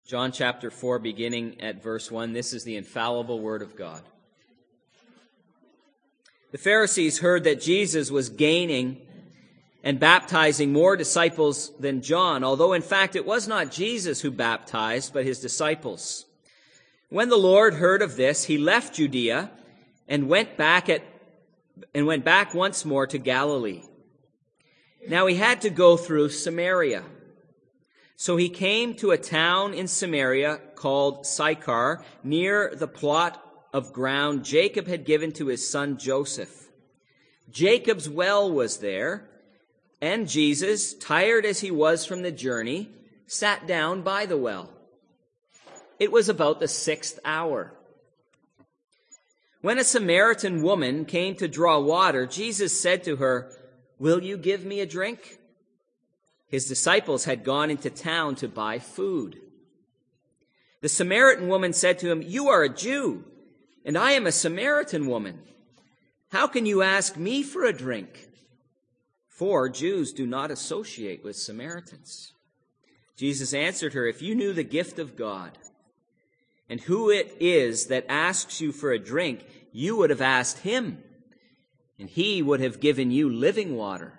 John chapter 4, beginning at verse 1. This is the infallible word of God. The Pharisees heard that Jesus was gaining and baptizing more disciples than John, although in fact it was not Jesus who baptized, but his disciples. When the Lord heard of this, he left Judea and went back once more to Galilee. Now he had to go through Samaria. So he came to a town in Samaria called Sychar, near the plot of ground Jacob had given to his son Joseph. Jacob's well was there, and Jesus, tired as he was from the journey, sat down by the well. It was about the 6th hour. When a Samaritan woman came to draw water, Jesus said to her, "Will you give me a drink?" His disciples had gone into town to buy food. The Samaritan woman said to him, "You are a Jew, and I am a Samaritan woman. How can you ask me for a drink?" For Jews do not associate with Samaritans. Jesus answered her, "If you knew the gift of God, and who it is that asks you for a drink, you would have asked him, and he would have given you living water."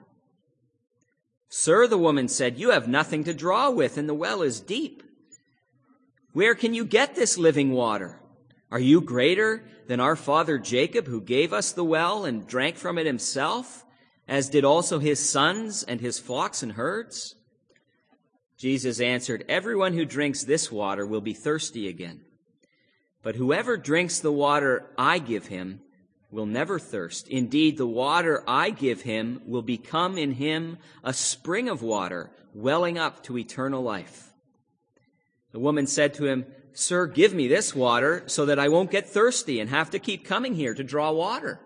"Sir," the woman said, "you have nothing to draw with, and the well is deep. Where can you get this living water? Are you greater than our father Jacob, who gave us the well and drank from it himself, as did also his sons and his flocks and herds?" Jesus answered, "Everyone who drinks this water will be thirsty again. But whoever drinks the water I give him will never thirst. Indeed, the water I give him will become in him a spring of water, welling up to eternal life." The woman said to him, "Sir, give me this water so that I won't get thirsty and have to keep coming here to draw water."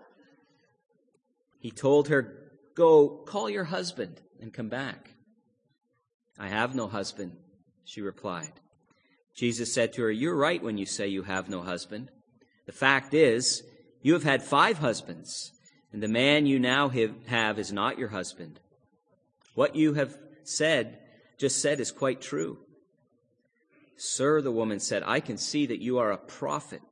He told her, "Go, call your husband and come back." "I have no husband," she replied. Jesus said to her, "You're right when you say you have no husband. The fact is, you have had 5 husbands, and the man you now have is not your husband. What you have just said is quite true." "Sir," the woman said, "I can see that you are a prophet.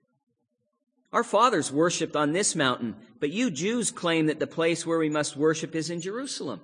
Our fathers worshipped on this mountain, but you Jews claim that the place where we must worship is in Jerusalem."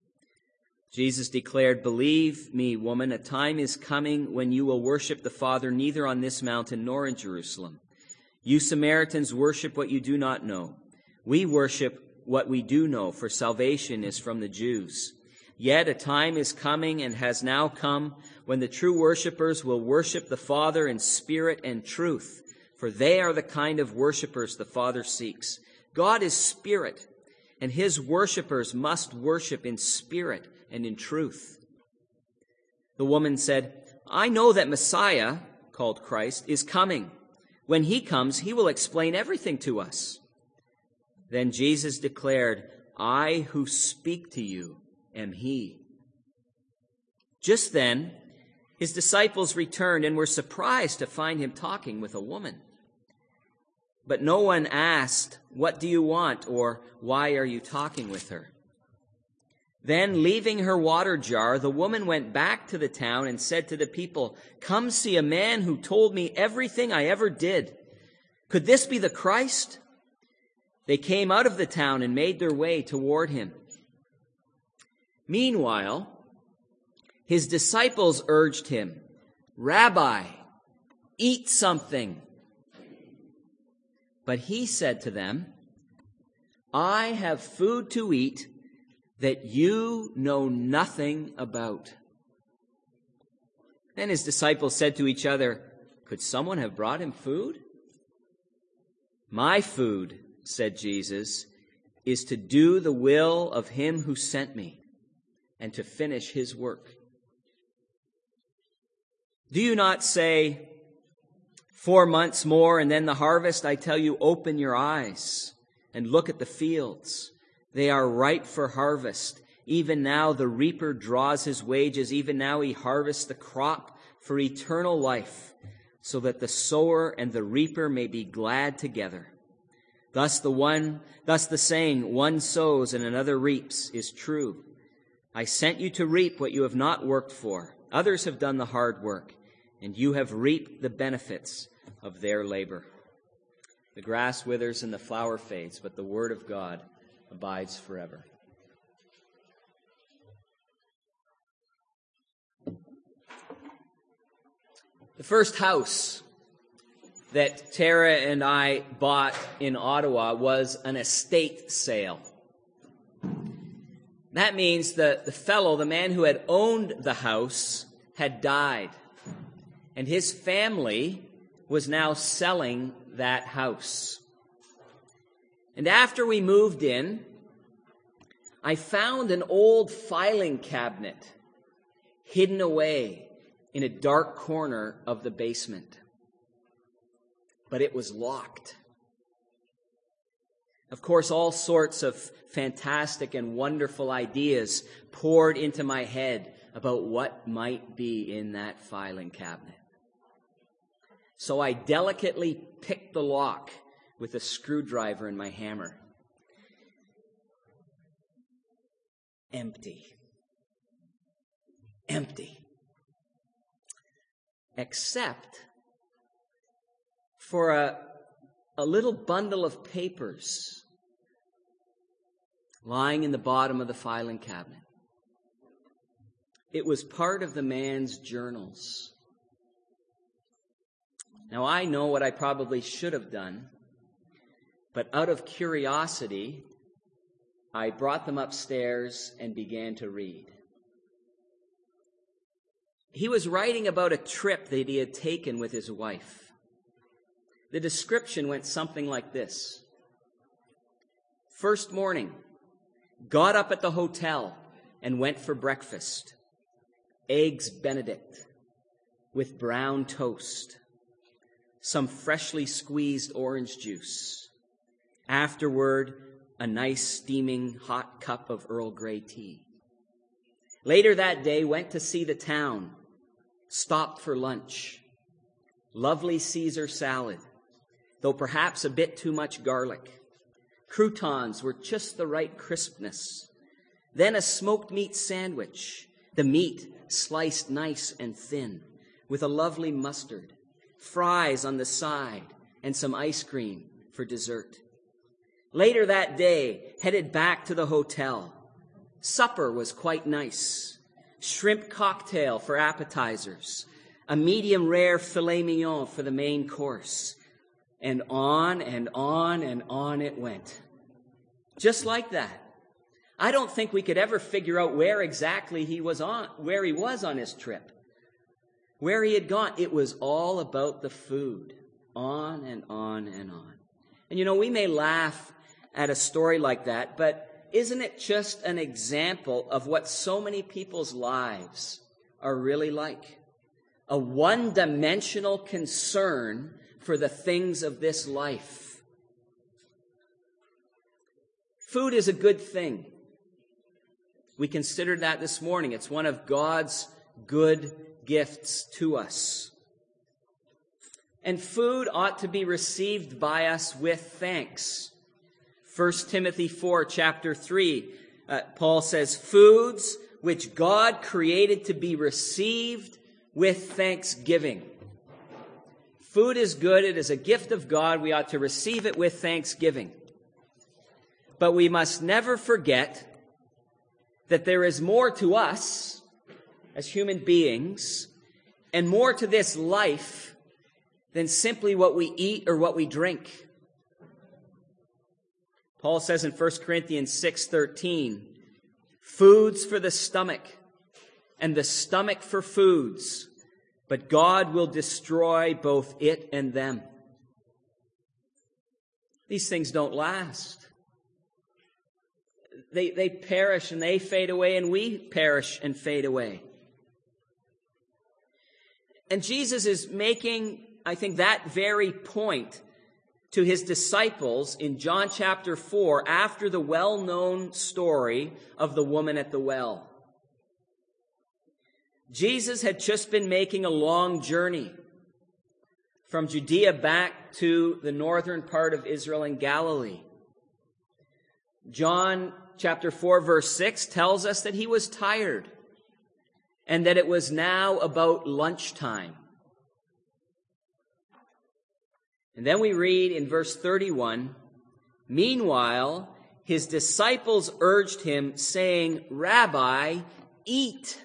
Jesus declared, "Believe me, woman, a time is coming when you will worship the Father neither on this mountain nor in Jerusalem. You Samaritans worship what you do not know. We worship what we do know, for salvation is from the Jews. Yet a time is coming and has now come when the true worshipers will worship the Father in spirit and truth, for they are the kind of worshipers the Father seeks. God is spirit, and his worshipers must worship in spirit and in truth." The woman said, "I know that Messiah, called Christ, is coming. When he comes, he will explain everything to us." Then Jesus declared, "I who speak to you am he." Just then, his disciples returned and were surprised to find him talking with a woman. But no one asked, "What do you want?" or "Why are you talking with her?" Then, leaving her water jar, the woman went back to the town and said to the people, "Come see a man who told me everything I ever did. Could this be the Christ?" They came out of the town and made their way toward him. Meanwhile, his disciples urged him, "Rabbi, eat something." But he said to them, "I have food to eat that you know nothing about." Then his disciples said to each other, "Could someone have brought him food?" "My food," said Jesus, "is to do the will of him who sent me and to finish his work. Do you not say, 4 months more and then the harvest? I tell you, open your eyes and look at the fields. They are ripe for harvest. Even now the reaper draws his wages. Even now he harvests the crop for eternal life, so that the sower and the reaper may be glad together. Thus the saying, one sows and another reaps, is true. I sent you to reap what you have not worked for. Others have done the hard work. and you have reaped the benefits of their labor. The grass withers and the flower fades, but the word of God abides forever. The first house that Tara and I bought in Ottawa was an estate sale. That means the man who had owned the house, had died. And his family was now selling that house. And after we moved in, I found an old filing cabinet hidden away in a dark corner of the basement. But it was locked. Of course, all sorts of fantastic and wonderful ideas poured into my head about what might be in that filing cabinet. So I delicately picked the lock with a screwdriver and my hammer. Empty. Empty. Except for a little bundle of papers lying in the bottom of the filing cabinet. It was part of the man's journals. Now, I know what I probably should have done, but out of curiosity, I brought them upstairs and began to read. He was writing about a trip that he had taken with his wife. The description went something like this. First morning, got up at the hotel and went for breakfast. Eggs Benedict with brown toast. Some freshly squeezed orange juice. Afterward, a nice steaming hot cup of Earl Grey tea. Later that day, went to see the town. Stopped for lunch. Lovely Caesar salad, though perhaps a bit too much garlic. Croutons were just the right crispness. Then a smoked meat sandwich, the meat sliced nice and thin, with a lovely mustard, fries on the side, and some ice cream for dessert. Later that day, headed back to the hotel. Supper was quite nice. Shrimp cocktail for appetizers, a medium rare filet mignon for the main course, and on and on and on it went. Just like that. I don't think we could ever figure out where exactly he was on his trip, where he had gone. It was all about the food, on and on and on. And we may laugh at a story like that, but isn't it just an example of what so many people's lives are really like? A one-dimensional concern for the things of this life. Food is a good thing. We considered that this morning. It's one of God's good gifts to us. And food ought to be received by us with thanks. 1 Timothy 4, chapter 3, Paul says, foods which God created to be received with thanksgiving. Food is good. It is a gift of God. We ought to receive it with thanksgiving. But we must never forget that there is more to us as human beings and more to this life than simply what we eat or what we drink. Paul says in 1 Corinthians 6:13, foods for the stomach and the stomach for foods, but God will destroy both it and them. These things don't last. They perish and they fade away, and we perish and fade away. And Jesus is making, I think, that very point to his disciples in John chapter 4 after the well-known story of the woman at the well. Jesus had just been making a long journey from Judea back to the northern part of Israel and Galilee. John chapter 4 verse 6 tells us that he was tired and that it was now about lunchtime. And then we read in verse 31, "Meanwhile, his disciples urged him, saying, 'Rabbi, eat.'"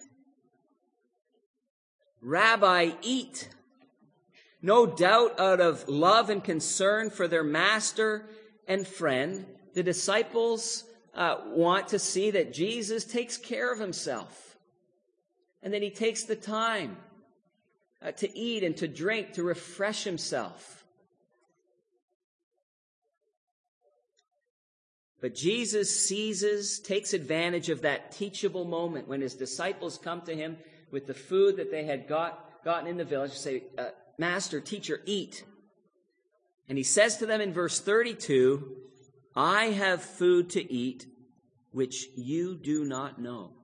Rabbi, eat. No doubt out of love and concern for their master and friend, the disciples want to see that Jesus takes care of himself and that he takes the time to eat and to drink, to refresh himself. But Jesus takes advantage of that teachable moment when his disciples come to him with the food that they had gotten in the village, say, "Master, teacher, eat." And he says to them in verse 32, "I have food to eat which you do not know."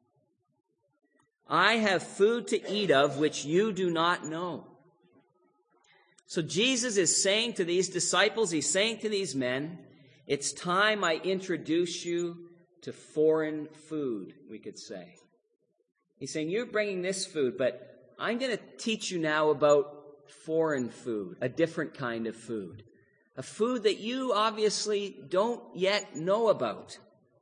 I have food to eat of which you do not know. So Jesus is saying to these disciples, he's saying to these men, it's time I introduce you to foreign food, we could say. He's saying, you're bringing this food, but I'm going to teach you now about foreign food, a different kind of food, a food that you obviously don't yet know about.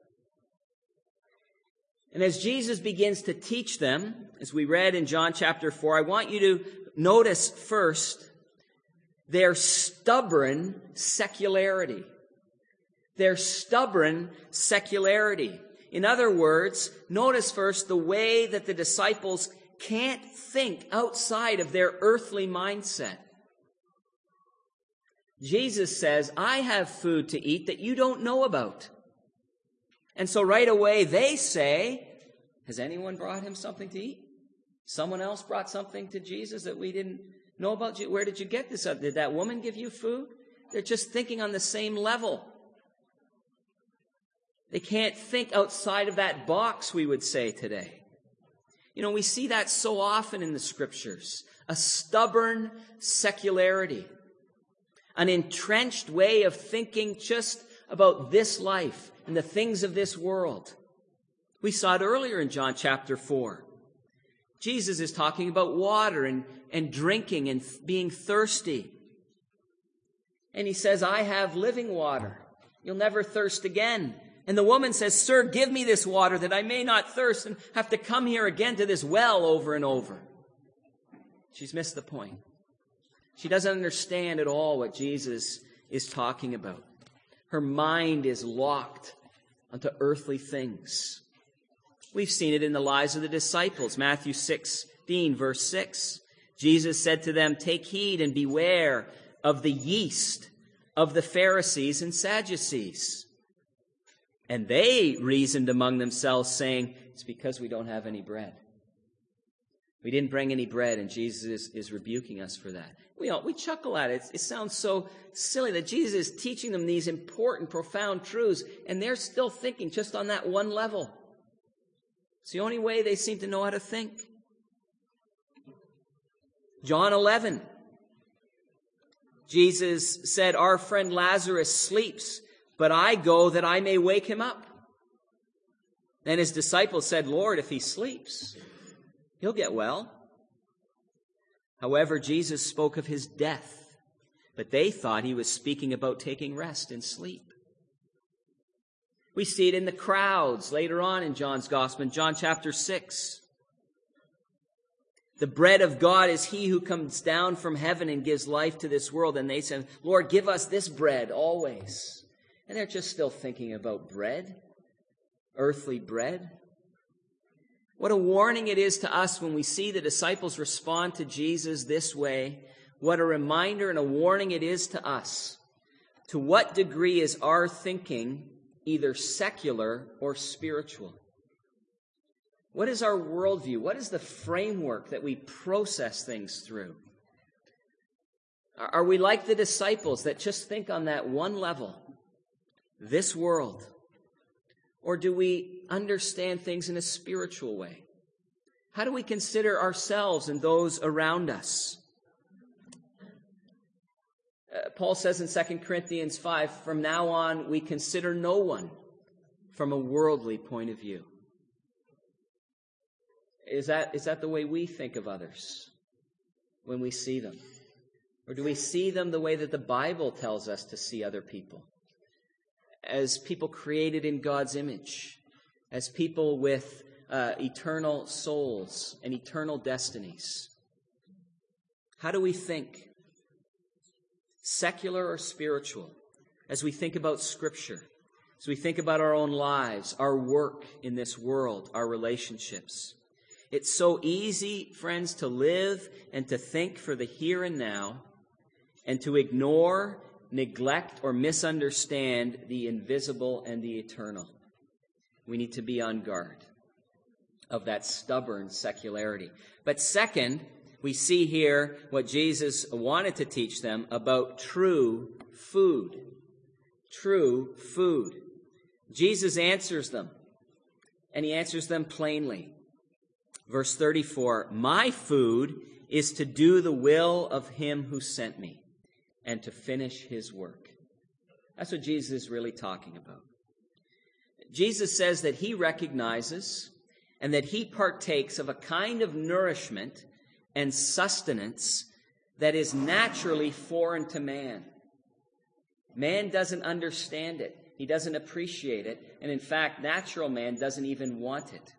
And as Jesus begins to teach them, as we read in John chapter 4, I want you to notice first their stubborn secularity. Their stubborn secularity. In other words, notice first the way that the disciples can't think outside of their earthly mindset. Jesus says, I have food to eat that you don't know about. And so right away they say, has anyone brought him something to eat? Someone else brought something to Jesus that we didn't know about? Where did you get this? Did that woman give you food? They're just thinking on the same level. They can't think outside of that box, we would say today. You know, we see that so often in the scriptures. A stubborn secularity. An entrenched way of thinking just about this life and the things of this world. We saw it earlier in John chapter 4. Jesus is talking about water and drinking and being thirsty. And he says, I have living water. You'll never thirst again. And the woman says, Sir, give me this water that I may not thirst and have to come here again to this well over and over. She's missed the point. She doesn't understand at all what Jesus is talking about. Her mind is locked onto earthly things. We've seen it in the lives of the disciples. Matthew 16, verse 6. Jesus said to them, Take heed and beware of the yeast of the Pharisees and Sadducees. And they reasoned among themselves, saying, It's because we don't have any bread. We didn't bring any bread, and Jesus is rebuking us for that. We chuckle at it. It sounds so silly that Jesus is teaching them these important, profound truths, and they're still thinking just on that one level. It's the only way they seem to know how to think. John 11. Jesus said, Our friend Lazarus sleeps, but I go that I may wake him up. Then his disciples said, Lord, if he sleeps, he'll get well. However, Jesus spoke of his death, but they thought he was speaking about taking rest and sleep. We see it in the crowds later on in John's Gospel, in John chapter 6. The bread of God is he who comes down from heaven and gives life to this world. And they said, Lord, give us this bread always. And they're just still thinking about bread, earthly bread. What a warning it is to us when we see the disciples respond to Jesus this way. What a reminder and a warning it is to us. To what degree is our thinking either secular or spiritual? What is our worldview? What is the framework that we process things through? Are we like the disciples that just think on that one level, this world? Or do we understand things in a spiritual way? How do we consider ourselves and those around us? Paul says in 2 Corinthians 5, from now on we consider no one from a worldly point of view. Is that the way we think of others when we see them? Or do we see them the way that the Bible tells us to see other people? As people created in God's image, as people with eternal souls and eternal destinies. How do we think? Secular or spiritual? As we think about Scripture, as we think about our own lives, our work in this world, our relationships. It's so easy, friends, to live and to think for the here and now, and to ignore, neglect, or misunderstand the invisible and the eternal. We need to be on guard of that stubborn secularity. But second, we see here what Jesus wanted to teach them about true food. True food. Jesus answers them, and he answers them plainly. Verse 34, my food is to do the will of him who sent me and to finish his work. That's what Jesus is really talking about. Jesus says that he recognizes and that he partakes of a kind of nourishment and sustenance that is naturally foreign to man. Man doesn't understand it. He doesn't appreciate it. And in fact, natural man doesn't even want it.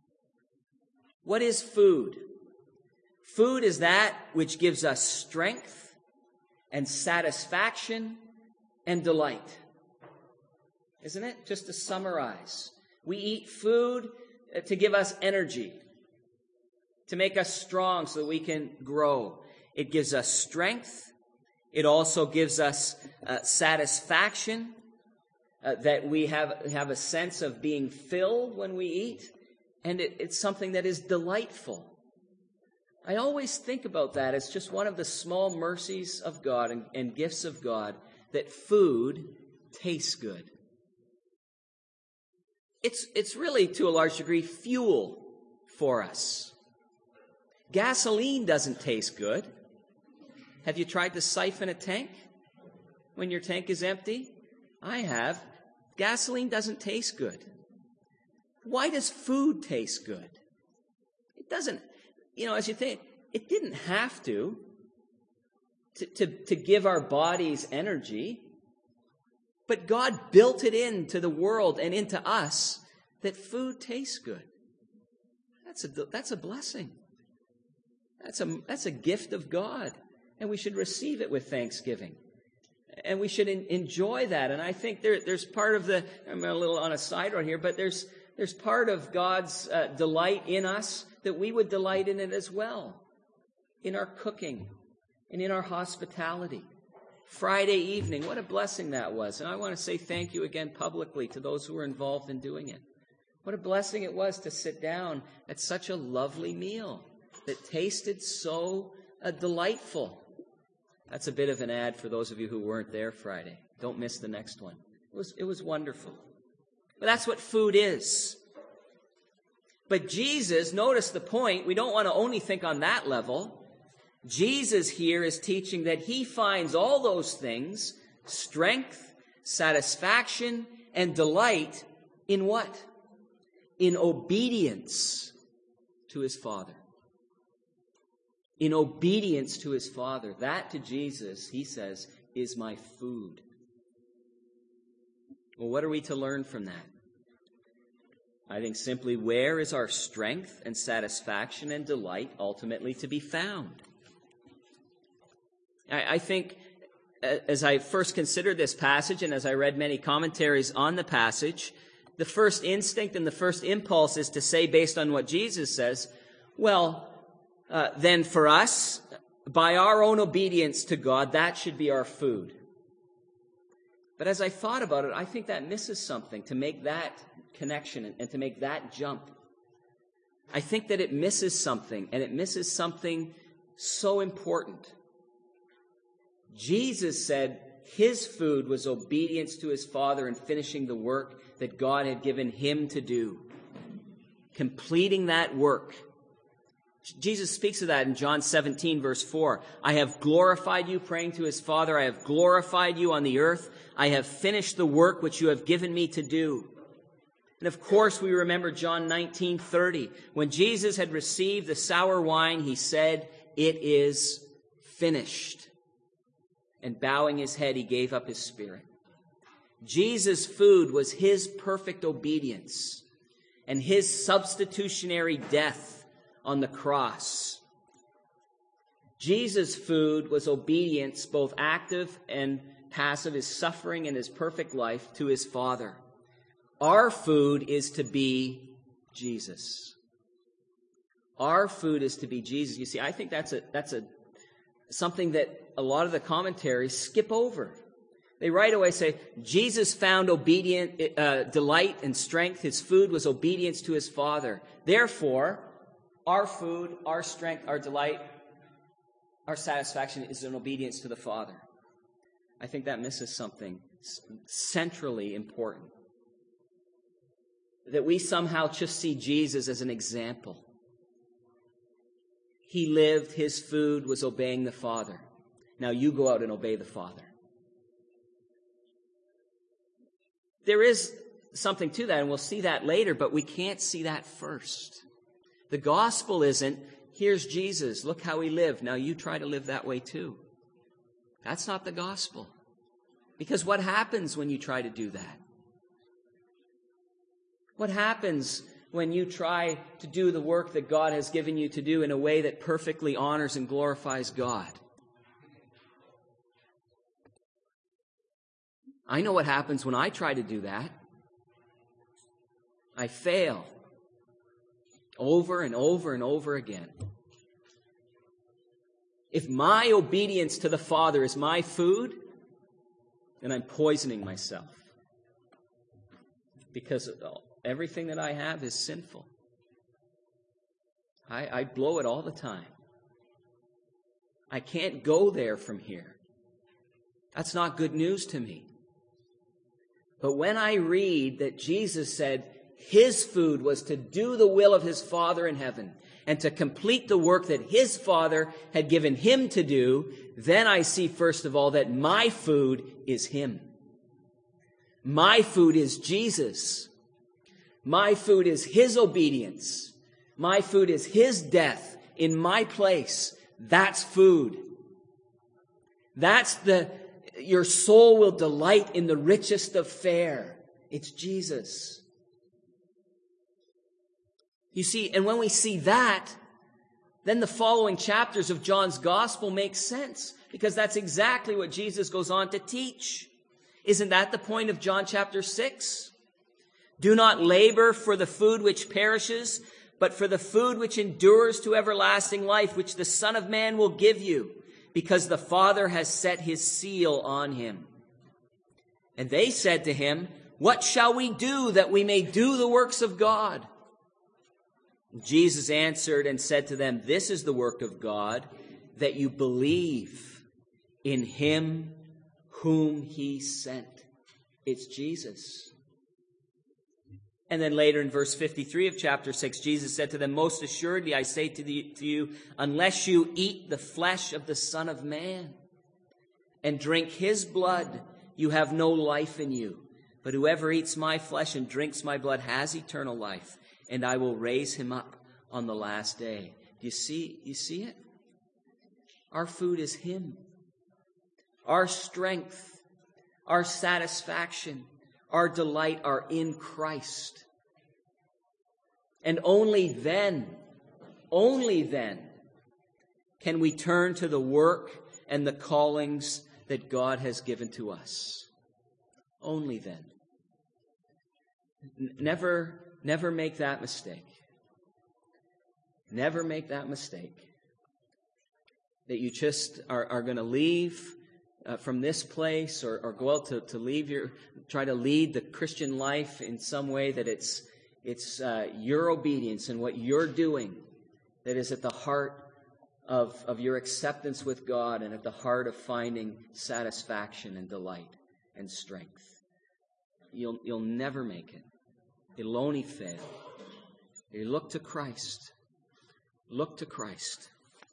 What is food? Food is that which gives us strength and satisfaction and delight. Isn't it? Just to summarize. We eat food to give us energy, to make us strong so that we can grow. It gives us strength. It also gives us satisfaction, that we have a sense of being filled when we eat. And it's something that is delightful. I always think about that as just one of the small mercies of God and gifts of God, that food tastes good. It's really, to a large degree, fuel for us. Gasoline doesn't taste good. Have you tried to siphon a tank when your tank is empty? I have. Gasoline doesn't taste good. Why does food taste good? It doesn't, as you think, it didn't have to give our bodies energy. But God built it into the world and into us that food tastes good. That's a blessing. That's a gift of God. And we should receive it with thanksgiving. And we should enjoy that. And I think there's part of I'm a little on a side road here, but there's part of God's delight in us that we would delight in it as well. In our cooking and in our hospitality. Friday evening, what a blessing that was. And I want to say thank you again publicly to those who were involved in doing it. What a blessing it was to sit down at such a lovely meal that tasted so delightful. That's a bit of an ad for those of you who weren't there Friday. Don't miss the next one. It was wonderful. But that's what food is. But Jesus, notice the point, we don't want to only think on that level. Jesus here is teaching that he finds all those things, strength, satisfaction, and delight, in what? In obedience to his Father. In obedience to his Father. That to Jesus, he says, is my food. Well, what are we to learn from that? I think simply, where is our strength and satisfaction and delight ultimately to be found? I think, as I first considered this passage and as I read many commentaries on the passage, the first instinct and the first impulse is to say, based on what Jesus says, well, then for us, by our own obedience to God, that should be our food. But as I thought about it, I think that misses something to make that connection and to make that jump. I think that it misses something, and it misses something so important. Jesus said his food was obedience to his Father and finishing the work that God had given him to do. Completing that work. Jesus speaks of that in John 17, verse 4. I have glorified you, praying to his Father. I have glorified you on the earth. I have finished the work which you have given me to do. And of course, we remember John 19:30. When Jesus had received the sour wine, he said, it is finished. and bowing his head, he gave up his spirit. Jesus' food was his perfect obedience and his substitutionary death on the cross. Jesus' food was obedience, both active and passive, his suffering and his perfect life to his Father. Our food is to be Jesus. Our food is to be Jesus. You see, I think that's something that a lot of the commentaries skip over. They right away say, Jesus found delight and strength. His food was obedience to his Father. Therefore, our food, our strength, our delight, our satisfaction is in obedience to the Father. I think that misses something centrally important. That we somehow just see Jesus as an example. He lived, his food was obeying the Father. Now you go out and obey the Father. There is something to that, and we'll see that later, but we can't see that first. The gospel isn't, here's Jesus, look how he lived, now you try to live that way too. That's not the gospel. Because what happens when you try to do that? What happens when you try to do the work that God has given you to do in a way that perfectly honors and glorifies God? I know what happens when I try to do that. I fail over and over and over again. If my obedience to the Father is my food, then I'm poisoning myself. Because everything that I have is sinful. I blow it all the time. I can't go there from here. That's not good news to me. But when I read that Jesus said his food was to do the will of his Father in heaven and to complete the work that his Father had given him to do, then I see, first of all, that my food is him. My food is Jesus. My food is his obedience. My food is his death in my place. That's food. That's your soul will delight in the richest of fare. It's Jesus. You see, and when we see that, then the following chapters of John's gospel make sense, because that's exactly what Jesus goes on to teach. Isn't that the point of John chapter 6? Do not labor for the food which perishes, but for the food which endures to everlasting life, which the Son of Man will give you, because the Father has set his seal on him. And they said to him, what shall we do that we may do the works of God? Jesus answered and said to them, this is the work of God, that you believe in him whom he sent. It's Jesus. And then later in verse 53 of chapter 6, Jesus said to them, most assuredly I say to you, unless you eat the flesh of the Son of Man and drink his blood, you have no life in you. But whoever eats my flesh and drinks my blood has eternal life, and I will raise him up on the last day. You see it? Our food is him. Our strength, our satisfaction, our delight are in Christ. And only then can we turn to the work and the callings that God has given to us. Only then. Never make that mistake. Never make that mistake. That you just are going to leave from this place or go out to try to lead the Christian life in some way that it's your obedience and what you're doing that is at the heart of your acceptance with God and at the heart of finding satisfaction and delight and strength. You'll never make it. It'll only fail. You look to Christ. Look to Christ.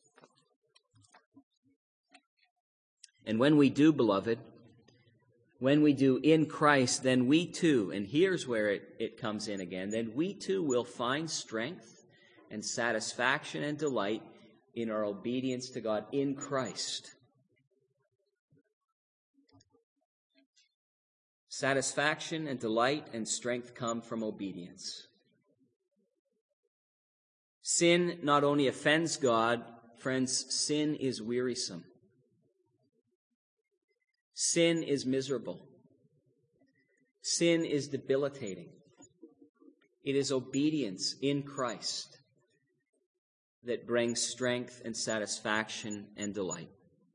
And when we do, beloved, when we do in Christ, then we too, and here's where it comes in again, then we too will find strength and satisfaction and delight in our obedience to God in Christ. Satisfaction and delight and strength come from obedience. Sin not only offends God, friends, sin is wearisome. Sin is miserable. Sin is debilitating. It is obedience in Christ that brings strength and satisfaction and delight.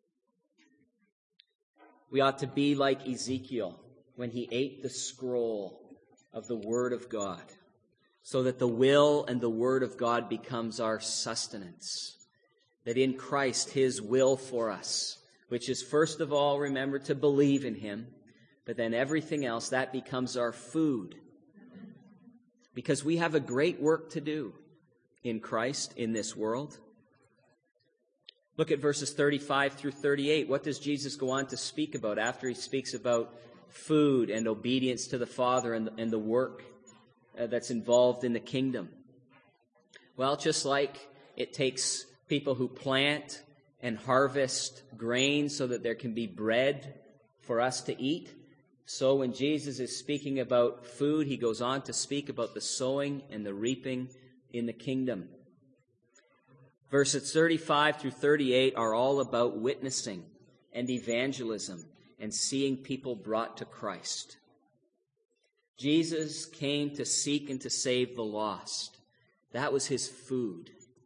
We ought to be like Ezekiel when he ate the scroll of the Word of God, so that the will and the Word of God becomes our sustenance. That in Christ, his will for us, which is first of all, remember, to believe in him, but then everything else, that becomes our food. Because we have a great work to do in Christ, in this world. Look at verses 35 through 38. What does Jesus go on to speak about after he speaks about food and obedience to the Father and the work that's involved in the kingdom? Well, just like it takes people who plant and harvest grain so that there can be bread for us to eat, so when Jesus is speaking about food, he goes on to speak about the sowing and the reaping in the kingdom. Verses 35 through 38 are all about witnessing and evangelism and seeing people brought to Christ. Jesus came to seek and to save the lost. That was his food.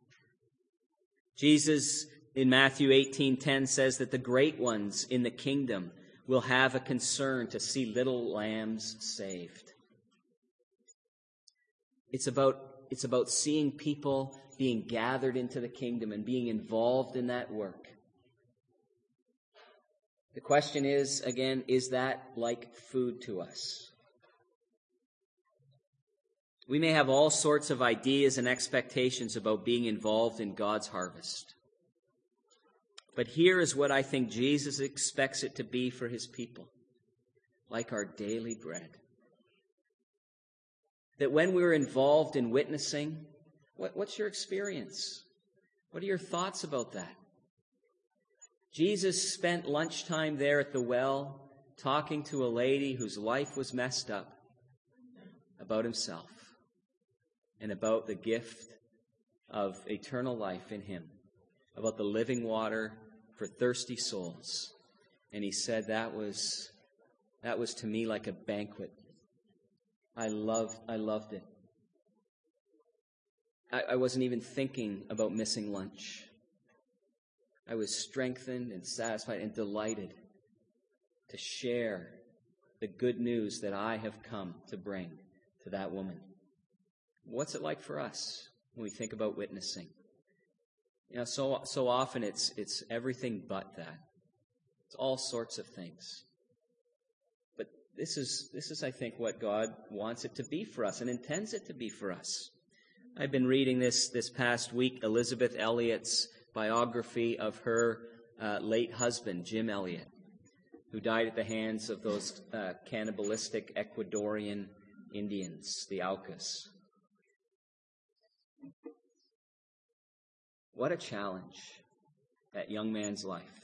Jesus in Matthew 18:10 says that the great ones in the kingdom will have a concern to see little lambs saved. It's about seeing people being gathered into the kingdom and being involved in that work. The question is, again, is that like food to us? We may have all sorts of ideas and expectations about being involved in God's harvest. But here is what I think Jesus expects it to be for his people, like our daily bread. That when we're involved in witnessing, what's your experience? What are your thoughts about that? Jesus spent lunchtime there at the well talking to a lady whose life was messed up about himself and about the gift of eternal life in him, about the living water for thirsty souls. And he said that was to me like a banquet. I loved it. I wasn't even thinking about missing lunch. I was strengthened and satisfied and delighted to share the good news that I have come to bring to that woman. What's it like for us when we think about witnessing? You know, so often it's everything but that. It's all sorts of things. But this is I think what God wants it to be for us and intends it to be for us. I've been reading this past week, Elizabeth Elliot's biography of her late husband, Jim Elliot, who died at the hands of those cannibalistic Ecuadorian Indians, the Aucas. What a challenge, that young man's life.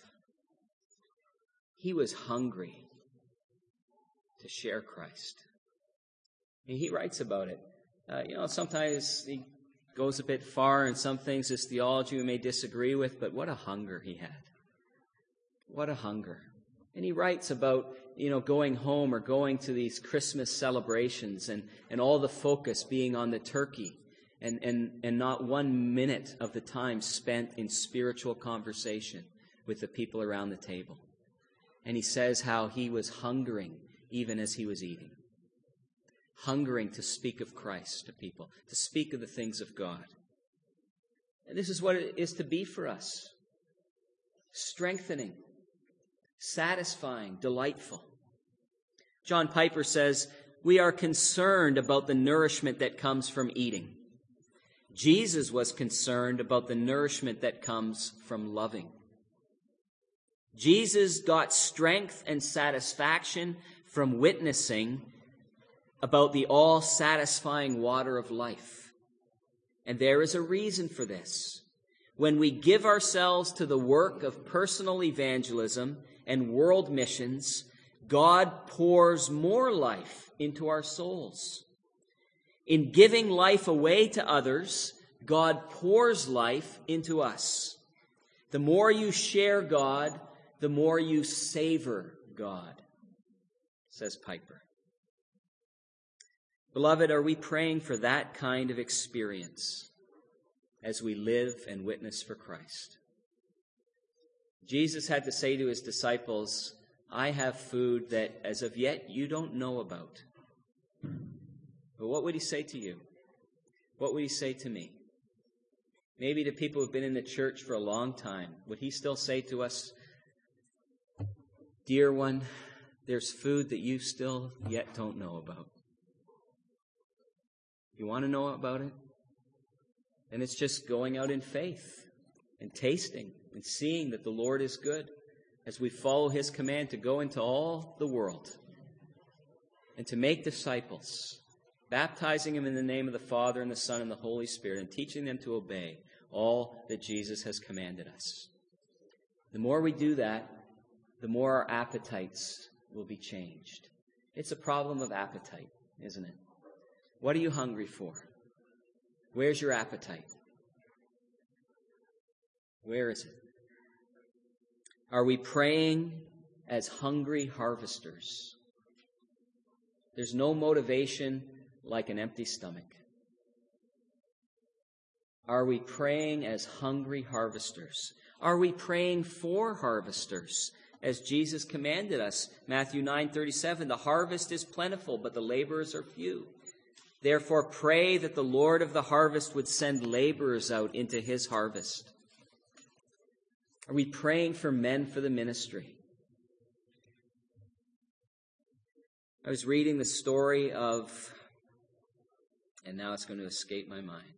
He was hungry to share Christ. And he writes about it. Sometimes he goes a bit far in some things, his theology we may disagree with, but what a hunger he had. What a hunger. And he writes about, going home or going to these Christmas celebrations and all the focus being on the turkey and not 1 minute of the time spent in spiritual conversation with the people around the table. And he says how he was hungering even as he was eating. Hungering to speak of Christ to people, to speak of the things of God. And this is what it is to be for us. Strengthening, satisfying, delightful. John Piper says, we are concerned about the nourishment that comes from eating. Jesus was concerned about the nourishment that comes from loving. Jesus got strength and satisfaction from witnessing about the all-satisfying water of life. And there is a reason for this. When we give ourselves to the work of personal evangelism and world missions, God pours more life into our souls. In giving life away to others, God pours life into us. The more you share God, the more you savor God, says Piper. Beloved, are we praying for that kind of experience as we live and witness for Christ? Jesus had to say to his disciples, I have food that as of yet you don't know about. But what would he say to you? What would he say to me? Maybe to people who've been in the church for a long time, would he still say to us, dear one, there's food that you still yet don't know about. You want to know about it? And it's just going out in faith and tasting and seeing that the Lord is good as we follow his command to go into all the world and to make disciples, baptizing them in the name of the Father and the Son and the Holy Spirit, and teaching them to obey all that Jesus has commanded us. The more we do that, the more our appetites will be changed. It's a problem of appetite, isn't it? What are you hungry for? Where's your appetite? Where is it? Are we praying as hungry harvesters? There's no motivation like an empty stomach. Are we praying as hungry harvesters? Are we praying for harvesters, as Jesus commanded us? Matthew 9:37, the harvest is plentiful, but the laborers are few. Therefore pray that the Lord of the harvest would send laborers out into his harvest. Are we praying for men for the ministry? I was reading the story of, and now it's going to escape my mind,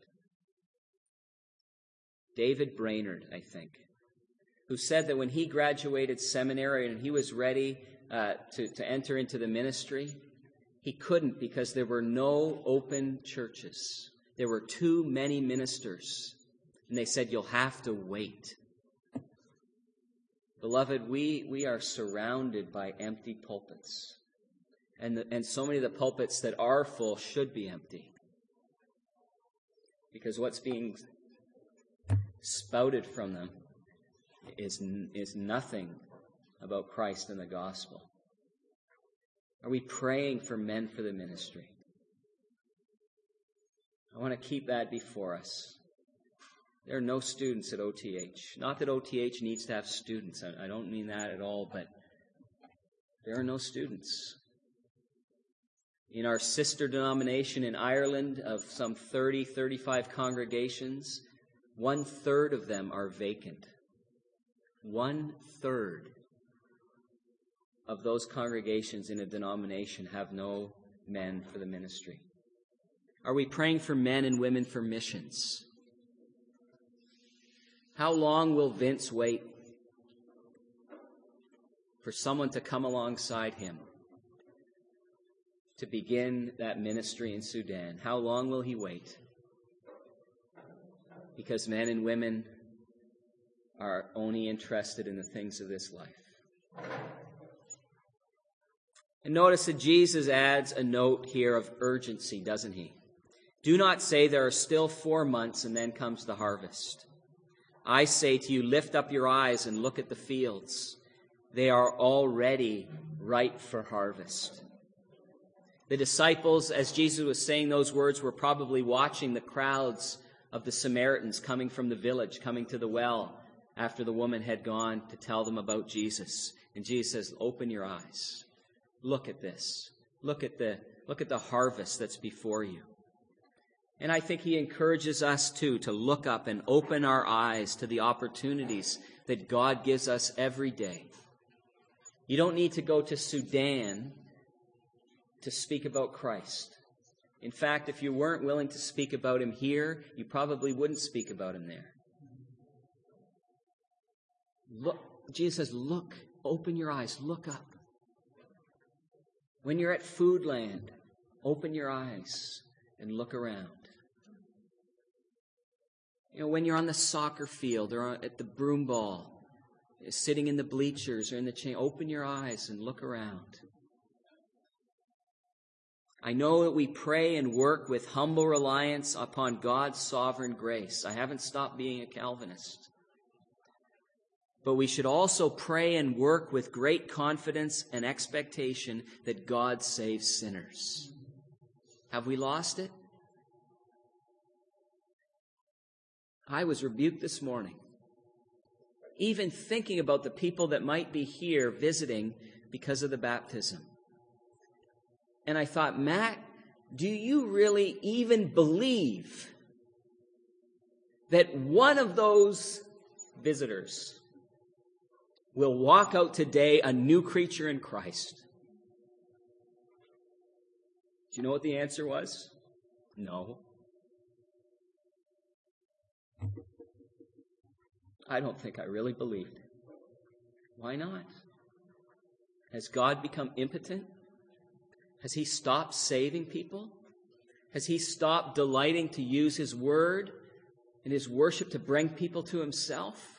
David Brainerd, I think, who said that when he graduated seminary and he was ready to enter into the ministry, he couldn't because there were no open churches. There were too many ministers. And they said, you'll have to wait. Beloved, we are surrounded by empty pulpits. And so many of the pulpits that are full should be empty. Because what's being spouted from them is nothing about Christ and the gospel. Are we praying for men for the ministry? I want to keep that before us. There are no students at OTH. Not that OTH needs to have students. I don't mean that at all, but there are no students. In our sister denomination in Ireland of some 30, 35 congregations, 1/3 of them are vacant. 1/3 of those congregations in a denomination have no men for the ministry. Are we praying for men and women for missions? How long will Vince wait for someone to come alongside him to begin that ministry in Sudan? How long will he wait? Because men and women are only interested in the things of this life. And notice that Jesus adds a note here of urgency, doesn't he? Do not say there are still 4 months and then comes the harvest. I say to you, lift up your eyes and look at the fields. They are already ripe for harvest. The disciples, as Jesus was saying those words, were probably watching the crowds of the Samaritans coming from the village, coming to the well after the woman had gone to tell them about Jesus. And Jesus says, open your eyes. Look at this. Look at the harvest that's before you. And I think he encourages us, too, to look up and open our eyes to the opportunities that God gives us every day. You don't need to go to Sudan to speak about Christ. In fact, if you weren't willing to speak about him here, you probably wouldn't speak about him there. Look, Jesus says, look, open your eyes, look up. When you're at Foodland, open your eyes and look around. You know, when you're on the soccer field or at the broom ball, sitting in the bleachers or in the chair, open your eyes and look around. I know that we pray and work with humble reliance upon God's sovereign grace. I haven't stopped being a Calvinist. But we should also pray and work with great confidence and expectation that God saves sinners. Have we lost it? I was rebuked this morning, even thinking about the people that might be here visiting because of the baptism. And I thought, Matt, do you really even believe that one of those visitors will walk out today a new creature in Christ? Do you know what the answer was? No. I don't think I really believed it. Why not? Has God become impotent? Has he stopped saving people? Has he stopped delighting to use his word and his worship to bring people to himself?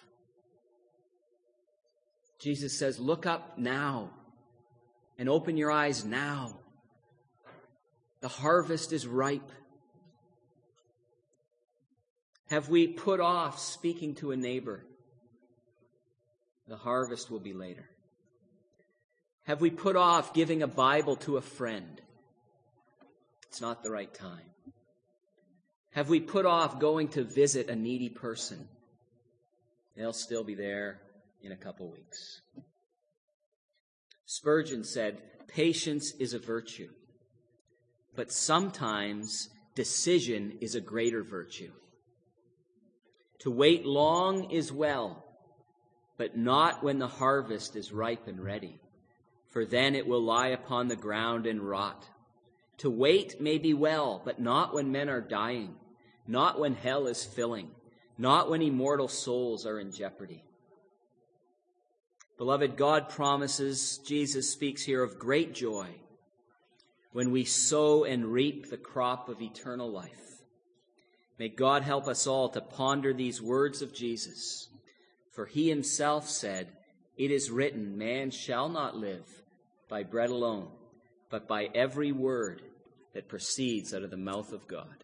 Jesus says, look up now and open your eyes now. The harvest is ripe. Have we put off speaking to a neighbor? The harvest will be later. Have we put off giving a Bible to a friend? It's not the right time. Have we put off going to visit a needy person? They'll still be there in a couple weeks. Spurgeon said, patience is a virtue, but sometimes decision is a greater virtue. To wait long is well, but not when the harvest is ripe and ready, for then it will lie upon the ground and rot. To wait may be well, but not when men are dying, not when hell is filling, not when immortal souls are in jeopardy. Beloved, God promises, Jesus speaks here of great joy when we sow and reap the crop of eternal life. May God help us all to ponder these words of Jesus. For he himself said, it is written, man shall not live by bread alone, but by every word that proceeds out of the mouth of God.